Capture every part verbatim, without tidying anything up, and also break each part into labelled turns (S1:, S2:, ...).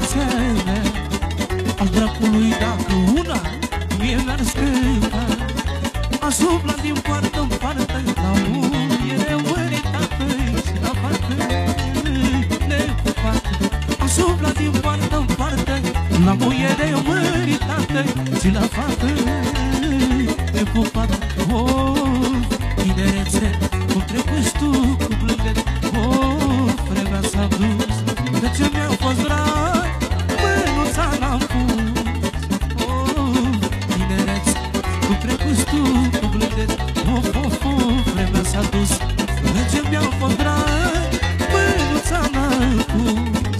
S1: tinerețele al dracului dacă una mie mi-ar scăpa. Aș umbla din poartă în poartă la muiere măritată și la fată nepupată. Aș umbla din poartă în poartă la muiere măritată și la fată nepupată. Oh, tinerețe, cum trecuși tu cu blândete. Oh, vremea s-a dus, de ce mi-a fost drag, mânuța n-am pus. Oh, tinerețe, cum trecuși tu cu blândete. Of, of, of, vremea s-a dus, de ce mi-a fost drag, mânuța n-am pus.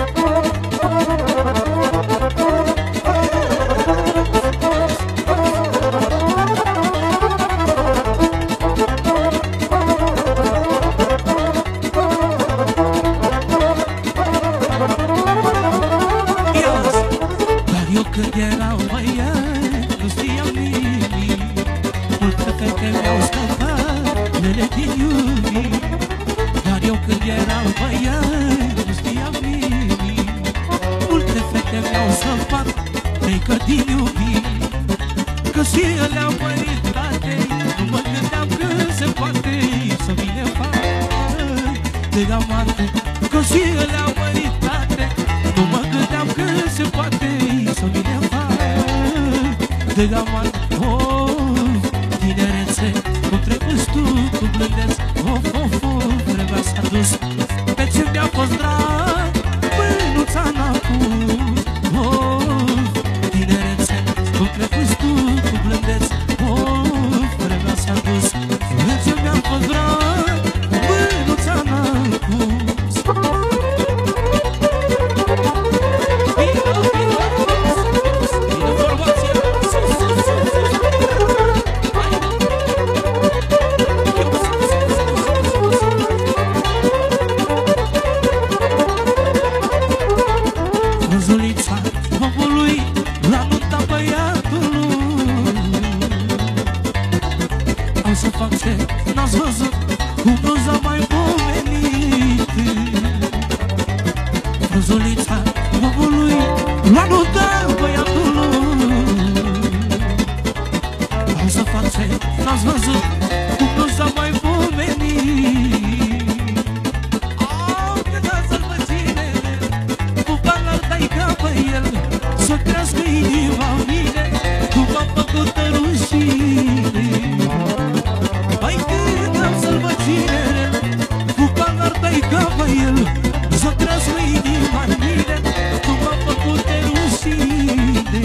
S1: Când eram băiat, nu știam nimic. Multe fete mi-au scăpat mele din iubit. Dar eu când eram băiat, nu știam nimic. Multe fete mi-au scăpat meică din iubit. Că și ele au păritate, nu mă gândeam că se poate să vine fai de amante. Că și ele au păritate, nu mă gândeam că se poate să vine fai de amante. Oh, tinerețe, cum trecuși tu cu blândețe. Of, of, of, vremea s-a dus, pe ce mi-a fost drag, mânuța n-a pus. Oh, tinerețe, cum trecuși tu cu blândețe. Oh, vremea s-a dus, pe ce mi-a fost drag, mânuța n-a pus. N-ați văzut cum nu s-a mai pomenit. Frunzulița omului la nunta băiatului. O să face, n-ați văzut cum nu s-a mai pomenit. Au, când a sălbăcinele, pupa l-ar taica pe el, să crească inima mine, cum am făcut rușine. Hai când am sălbăcinele, pupa l-ar taica pe el, să crească inima mine, cum am făcut rușine.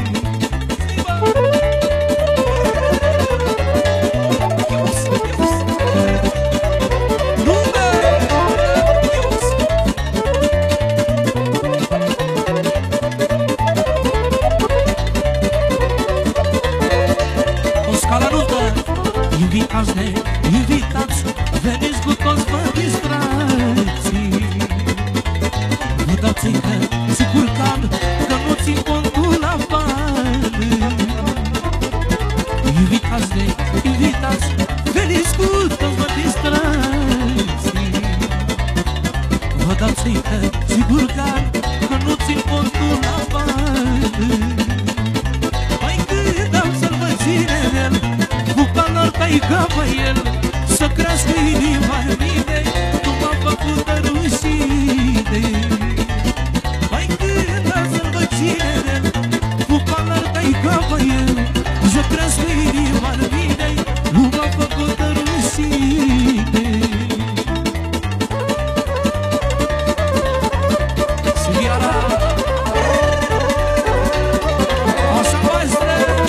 S1: Invitați de invitați, veniți cu toți, vă distrați. Vă dați încă sigur cal, că nu țin contul la bani. Invitați de invitați, veniți cu toți, vă distrați. Vă dați încă sigur cal, că nu țin contul la bani. Mai când am sărbăcinele, pupa l-ar taica pe el, să crească inima mine, cum am făcut rușine. Mai când am sărbăcinele, pupa l-ar taica pe el, să crească inima mine, cum am făcut rușine. Siara așa maestre.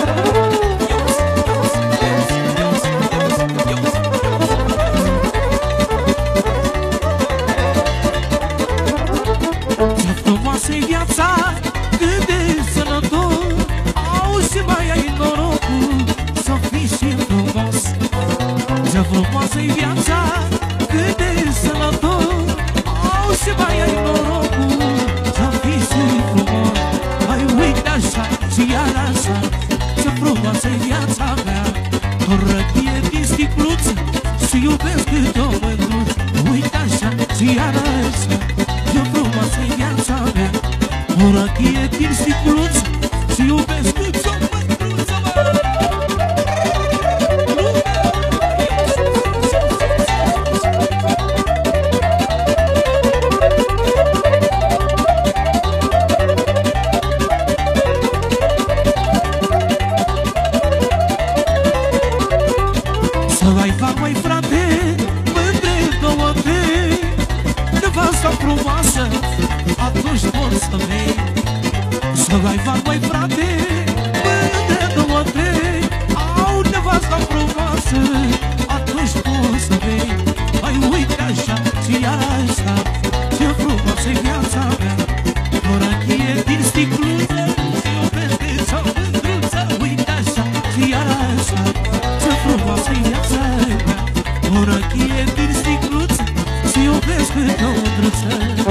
S1: Frumoasă-i viața, cât de sănătos, au și mai ai norocul să fii și frumos. Ce frumoasă-i viața, cât de sănătos, au și mai ai norocul să fii și frumos. Hai uite așa și iar așa, ce frumoasă-i viața mea, o răchie din sticluță și iubesc cât o mândruță. Uite așa și iar așa, ce frumoasă-i viața mea, O rachie din sticluț și iubesc cu-ți-o mândruță, mă. Să mai fac, mai frate, mândre două-te, nevasta frumoasă, atunci poți să vei. Să mai fac, mai frate, mândre două-te, au nevasta frumoasă, atunci poți să vei. Mai uite așa și iar așa, ce frumoasă-i viața mea. O rachie din sticluță și o pestriță mândruță. Uite așa și iar așa, ce frumoasă-i viața mea. O rachie din sticluță și o pestriță mândruță.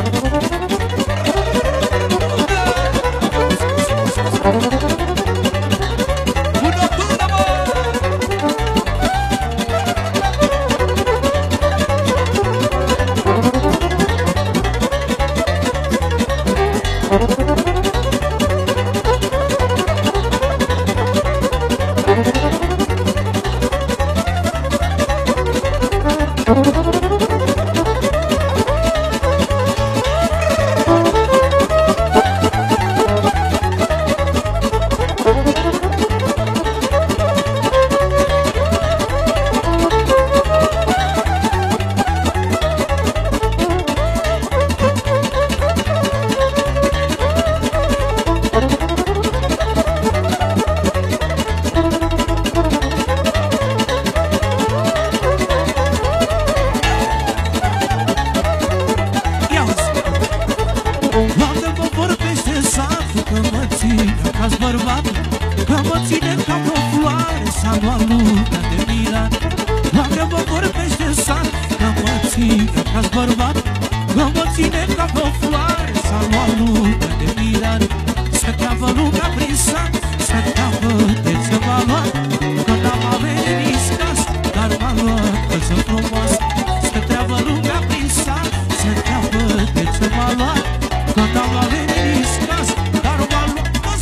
S1: Ca-s bărbat, că mă ține ca o floare, s-a luat lumea de mirat. Dacă mă vorbește sat, că mă ține ca-s bărbat, că mă ține ca o floare, s-a luat lumea de mirat. Să treabă lumea prin sat, să treabă de ce m-a luat, că n-am avere nici cas, dar m-a luat că-s frumoasă. Să treabă lumea prin sat, să treabă de ce m-a luat, că n-am avere nici cas, dar m-a luat.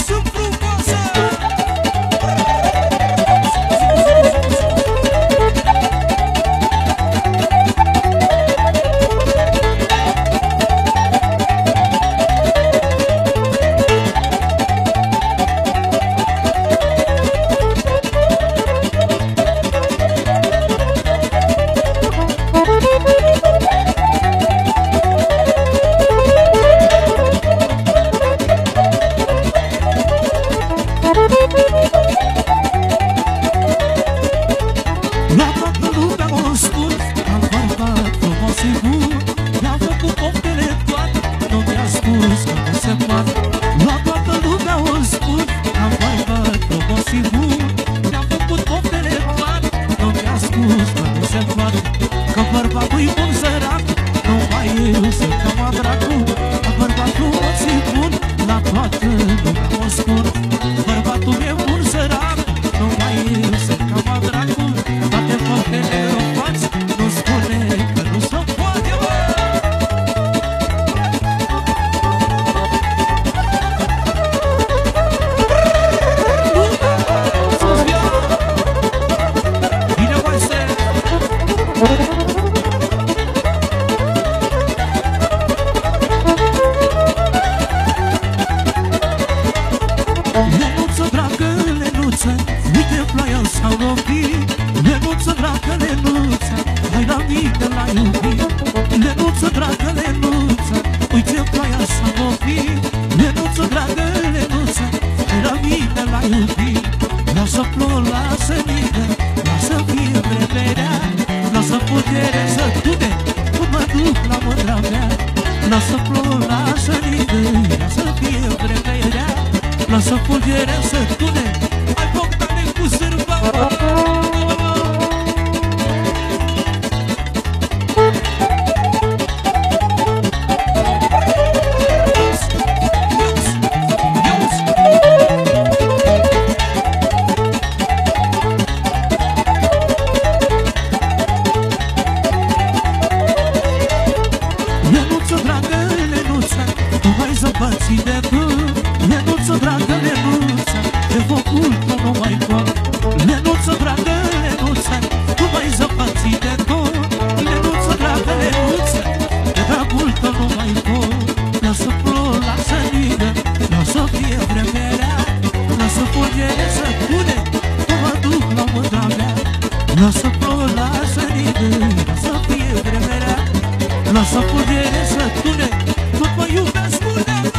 S1: Lasă fulgerea să tune, ai boctane cu sârba. Lenuță, dragă, lenuță, tu mai zăpății de tu. fulgere să pune, că mă duc la mândra mea. Lasă plouă, lasă ningâi, lasă fie vremea rea. Lasă fulgere să tune, tot mă iubesc mâna mea.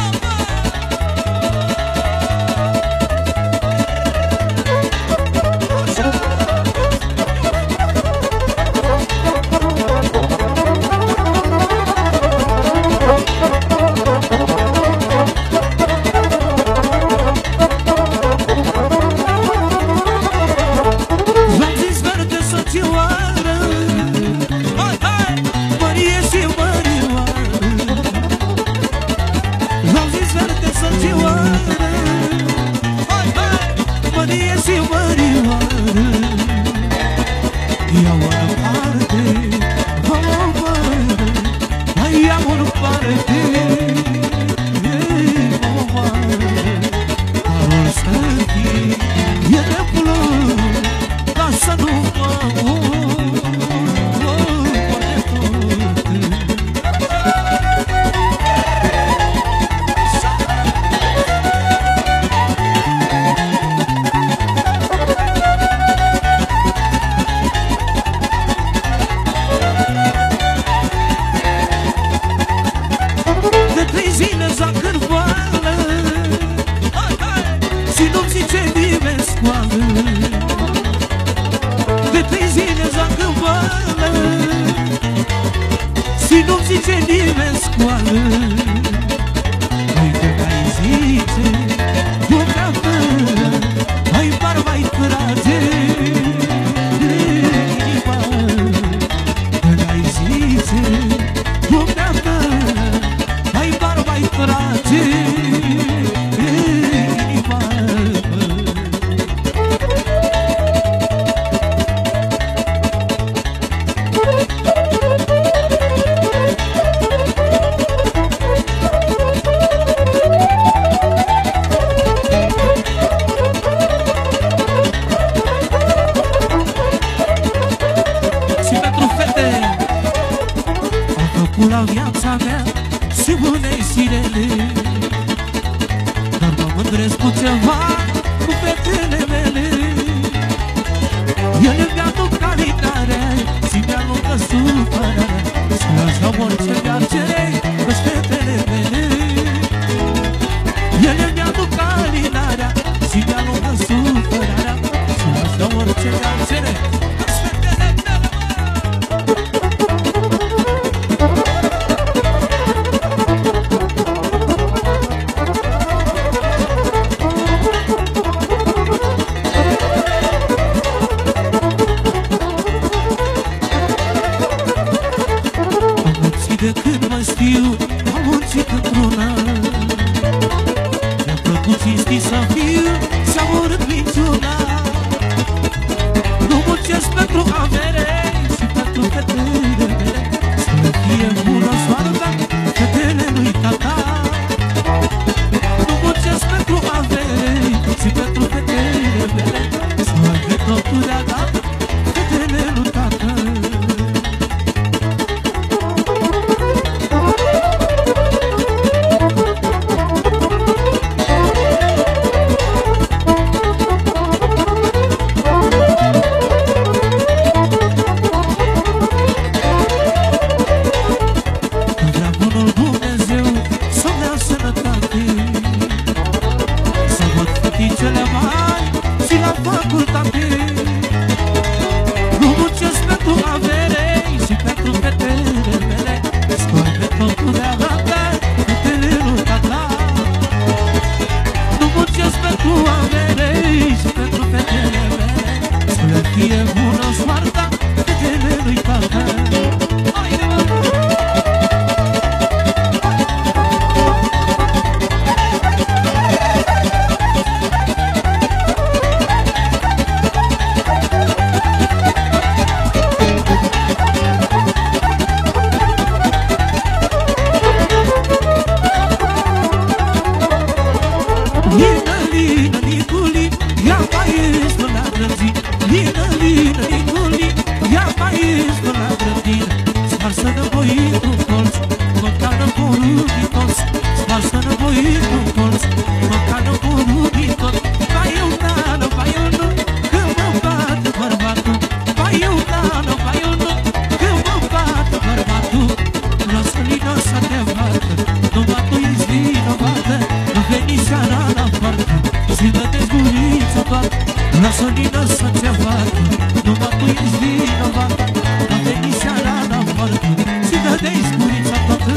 S1: seara la parcă și dă-te-ți gurița toată. Lasă lină să te facă, numai tu ești vinovat. A venit seara la parcă și dă-te-ți gurița toată.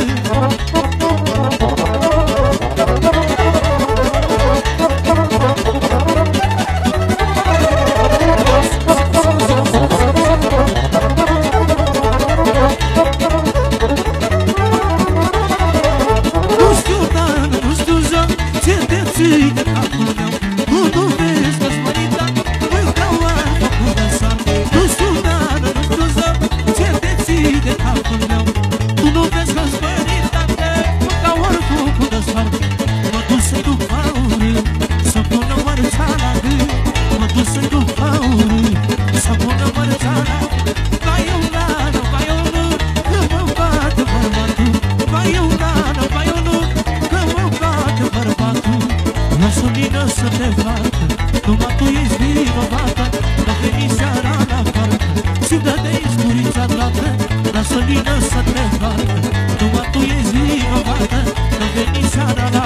S1: De capul meu, nu tu vezi că-ți mărita, îi vreau altă cu dăsar. Nu știu nană, nu știu zău, ce te ții de capul meu. Tu nu vezi că-ți mărita, îi vreau altă cu dăsar. Mă duc să-i duc aură, să pună mărța la gând. Mă duc să-i duc aură, să pună mărța la gând. Vai eu nană, vai eu nu, că mă bate bărbatul. Vai eu nană, vai eu nu, că mă bate bărbatul. Lasă lină să te facă, numai tu ești vinovată. Că veni seara la parcă și dă-te-i scurița toată. Lasă lină să te facă, numai tu ești vinovată. Că veni seara la